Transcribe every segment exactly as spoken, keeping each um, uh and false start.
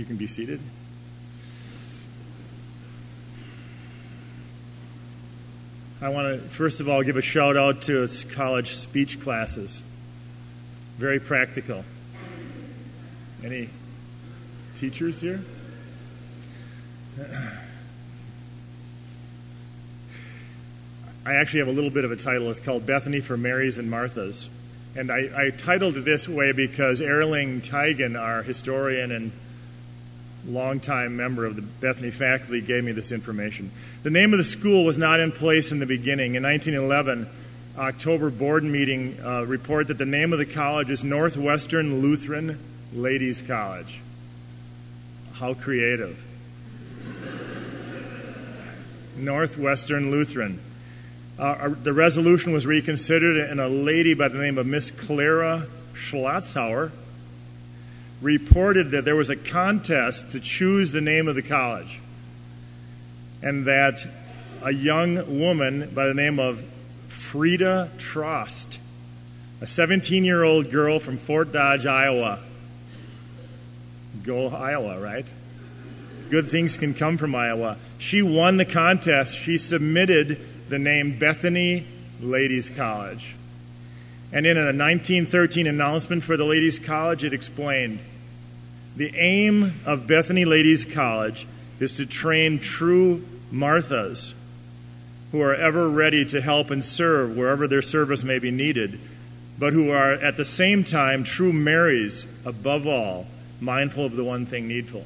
You can be seated. I want to, first of all, give a shout out to its college speech classes. Very practical. Any teachers here? I actually have a little bit of a title. It's called Bethany for Marys and Marthas. And I, I titled it this way because Erling Teigen, our historian and longtime member of the Bethany faculty, gave me this information. The name of the school was not in place in the beginning. In nineteen eleven, October board meeting uh, report that the name of the college is Northwestern Lutheran Ladies College. How creative. Northwestern Lutheran. Uh, the resolution was reconsidered, and a lady by the name of Miss Clara Schlotzhauer reported that there was a contest to choose the name of the college, and that a young woman by the name of Frida Trost, a seventeen-year-old girl from Fort Dodge, Iowa. Go Iowa, right? Good things can come from Iowa. She won the contest. She submitted the name Bethany Ladies College. And in a nineteen thirteen announcement for the Ladies College, it explained, the aim of Bethany Ladies College is to train true Marthas who are ever ready to help and serve wherever their service may be needed, but who are at the same time true Marys, above all, mindful of the one thing needful.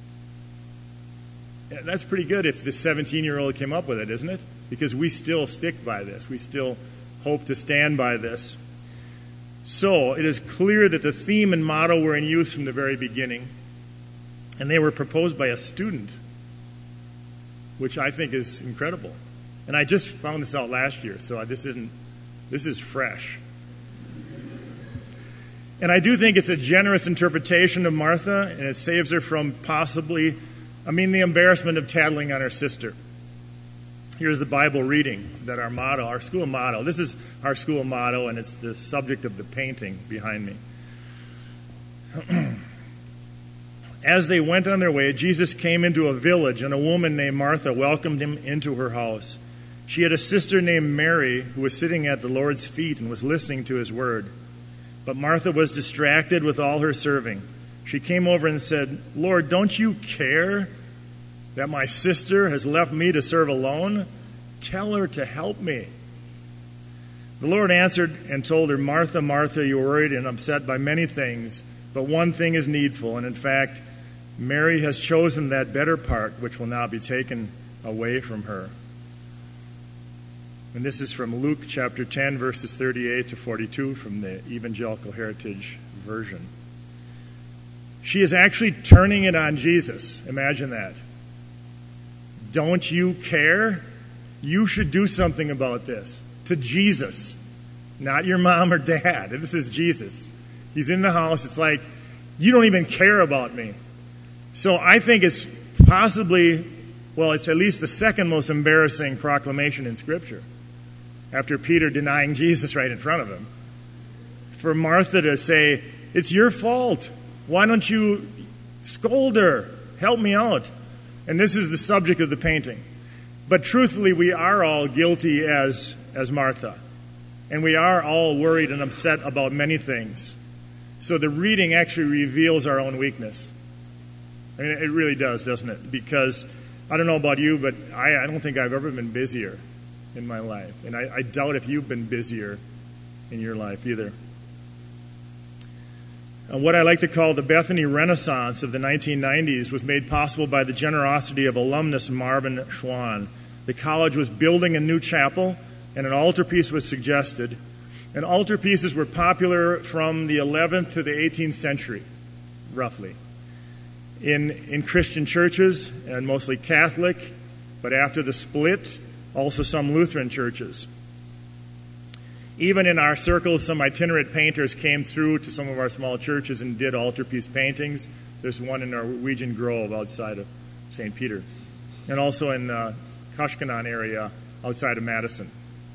That's pretty good if the seventeen-year-old came up with it, isn't it? Because we still stick by this. We still hope to stand by this. So it is clear that the theme and motto were in use from the very beginning, and they were proposed by a student, which I think is incredible. And I just found this out last year, so this isn't this is fresh. And I do think it's a generous interpretation of Martha, and it saves her from possibly, I mean, the embarrassment of tattling on her sister. Here's the Bible reading that our motto, our school motto, this is our school motto, and it's the subject of the painting behind me. As they went on their way, Jesus came into a village, and a woman named Martha welcomed him into her house. She had a sister named Mary who was sitting at the Lord's feet and was listening to his word. But Martha was distracted with all her serving. She came over and said, Lord, don't you care that my sister has left me to serve alone? Tell her to help me. The Lord answered and told her, Martha, Martha, you are worried and upset by many things, but one thing is needful. And in fact, Mary has chosen that better part, which will not be taken away from her. And this is from Luke chapter ten, verses thirty-eight to forty-two from the Evangelical Heritage Version. She is actually turning it on Jesus. Imagine that. Don't you care? You should do something about this. To Jesus, not your mom or dad. This is Jesus. He's in the house. It's like, you don't even care about me. So I think it's possibly, well, it's at least the second most embarrassing proclamation in Scripture, after Peter denying Jesus right in front of him. For Martha to say, it's your fault. Why don't you scold her? Help me out. And this is the subject of the painting. But truthfully, we are all guilty as, as Martha. And we are all worried and upset about many things. So the reading actually reveals our own weakness. I mean, it really does, doesn't it? Because, I don't know about you, but I, I don't think I've ever been busier in my life. And I, I doubt if you've been busier in your life either. And what I like to call the Bethany Renaissance of the nineteen nineties was made possible by the generosity of alumnus Marvin Schwann. The college was building a new chapel, and an altarpiece was suggested. And altarpieces were popular from the eleventh to the eighteenth century, roughly, in, in Christian churches, and mostly Catholic, but after the split, also some Lutheran churches. Even in our circles, some itinerant painters came through to some of our small churches and did altarpiece paintings. There's one in Norwegian Grove outside of Saint Peter, and also in the Kashkanan area outside of Madison.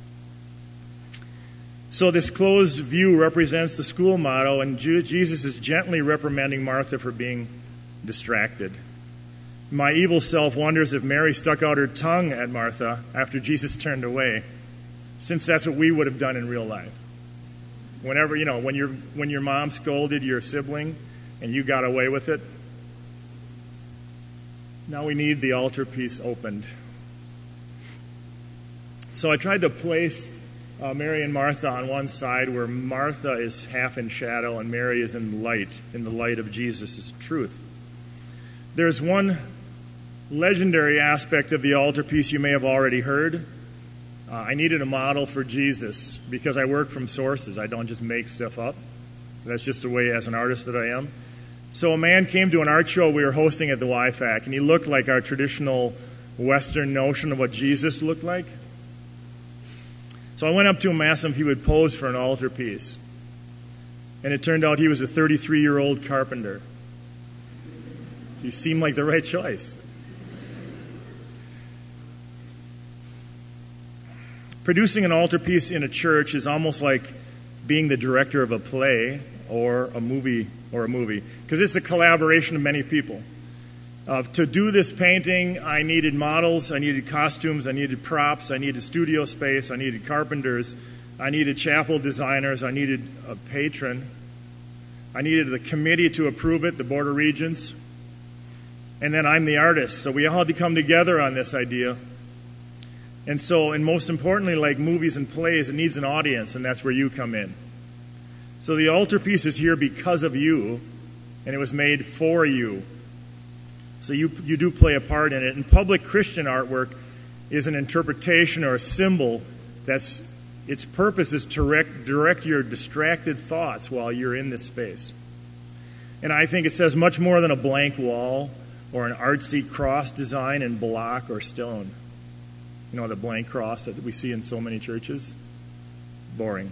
So this closed view represents the school motto, and Jesus is gently reprimanding Martha for being distracted. My evil self wonders if Mary stuck out her tongue at Martha after Jesus turned away, since that's what we would have done in real life. Whenever, you know, when your when your mom scolded your sibling and you got away with it, now we need the altarpiece opened. So I tried to place uh, Mary and Martha on one side, where Martha is half in shadow and Mary is in the light, in the light of Jesus' truth. There's one legendary aspect of the altarpiece you may have already heard. Uh, I needed a model for Jesus because I work from sources. I don't just make stuff up. That's just the way, as an artist, that I am. So a man came to an art show we were hosting at the Y FAC, and he looked like our traditional Western notion of what Jesus looked like. So I went up to him and asked him if he would pose for an altarpiece. And it turned out he was a thirty-three-year-old carpenter. So he seemed like the right choice. Producing an altarpiece in a church is almost like being the director of a play or a movie or a movie, because it's a collaboration of many people. Uh, to do this painting, I needed models, I needed costumes, I needed props, I needed studio space, I needed carpenters, I needed chapel designers, I needed a patron, I needed the committee to approve it, the Board of Regents, and then I'm the artist. So we all had to come together on this idea. And so, and most importantly, like movies and plays, it needs an audience, and that's where you come in. So the altarpiece is here because of you, and it was made for you. So you you do play a part in it. And public Christian artwork is an interpretation or a symbol that's, its purpose is to direct, direct your distracted thoughts while you're in this space. And I think it says much more than a blank wall or an artsy cross design in block or stone. You know, the blank cross that we see in so many churches? Boring.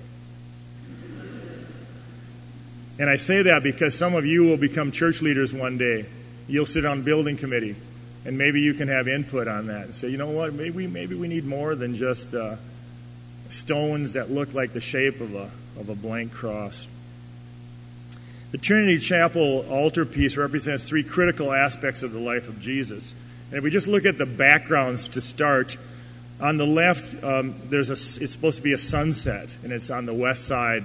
And I say that because some of you will become church leaders one day. You'll sit on building committee, and maybe you can have input on that and say, you know what, maybe maybe we need more than just uh, stones that look like the shape of a of a blank cross. The Trinity Chapel altarpiece represents three critical aspects of the life of Jesus. And if we just look at the backgrounds to start, on the left, um, there's a, it's supposed to be a sunset, and it's on the west side.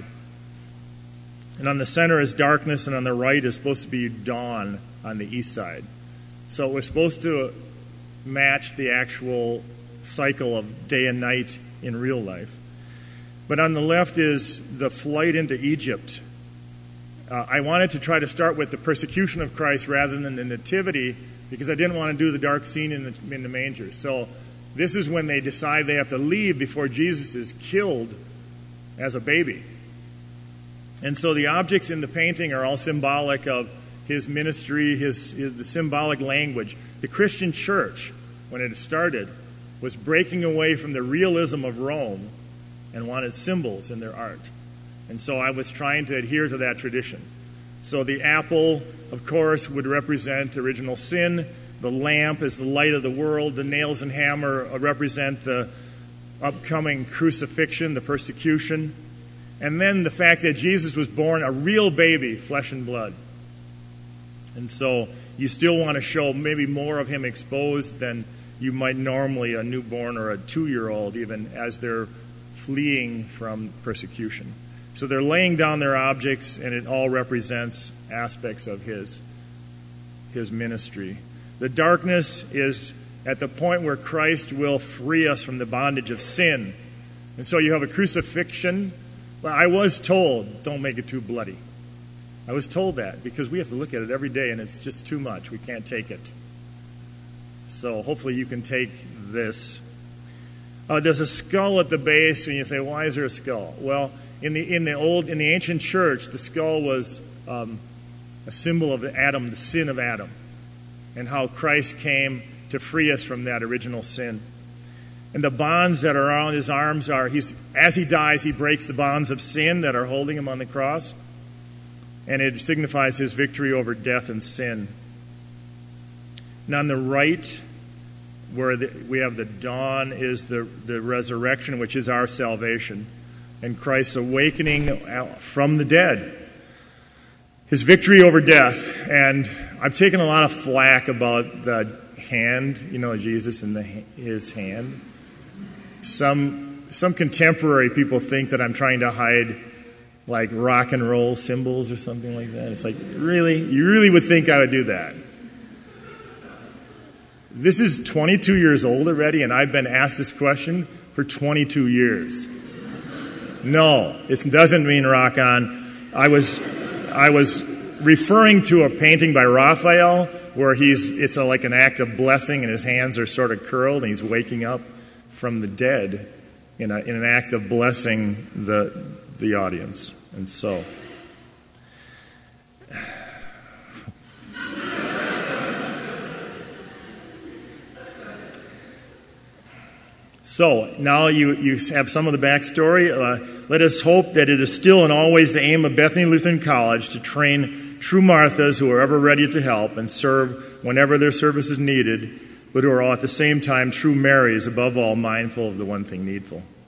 And on the center is darkness, and on the right is supposed to be dawn on the east side. So we're supposed to match the actual cycle of day and night in real life. But on the left is the flight into Egypt. Uh, I wanted to try to start with the persecution of Christ rather than the nativity, because I didn't want to do the dark scene in the, in the manger. So this is when they decide they have to leave before Jesus is killed as a baby. And so the objects in the painting are all symbolic of his ministry, his, his the symbolic language. The Christian church, when it started, was breaking away from the realism of Rome and wanted symbols in their art. And so I was trying to adhere to that tradition. So the apple, of course, would represent original sin. The lamp is the light of the world. The nails and hammer represent the upcoming crucifixion, the persecution. And then the fact that Jesus was born a real baby, flesh and blood. And so you still want to show maybe more of him exposed than you might normally a newborn or a two-year-old, even as they're fleeing from persecution. So they're laying down their objects, and it all represents aspects of his, his ministry. The darkness is at the point where Christ will free us from the bondage of sin. And so you have a crucifixion. Well, I was told, don't make it too bloody. I was told that because we have to look at it every day, and it's just too much. We can't take it. So hopefully you can take this. Uh, there's a skull at the base, and you say, why is there a skull? Well, in the in the old in the ancient church, the skull was um, a symbol of Adam, the sin of Adam, and how Christ came to free us from that original sin. And the bonds that are on his arms are, he's, as he dies, he breaks the bonds of sin that are holding him on the cross. And it signifies his victory over death and sin. And on the right, where the, we have the dawn, is the, the resurrection, which is our salvation. And Christ's awakening from the dead. His victory over death. And I've taken a lot of flack about the hand, you know, Jesus and the, his hand. Some some contemporary people think that I'm trying to hide like rock and roll symbols or something like that. It's like, really? You really would think I would do that? This is twenty-two years old already, and I've been asked this question for twenty-two years. No, it doesn't mean rock on. I was, I was referring to a painting by Raphael where he's, it's a, like an act of blessing, and his hands are sort of curled, and he's waking up from the dead in, a, in an act of blessing the, the audience. And so, So, now you, you have some of the backstory. Uh, let us hope that it is still and always the aim of Bethany Lutheran College to train true Marthas who are ever ready to help and serve whenever their service is needed, but who are all at the same time true Marys, above all mindful of the one thing needful.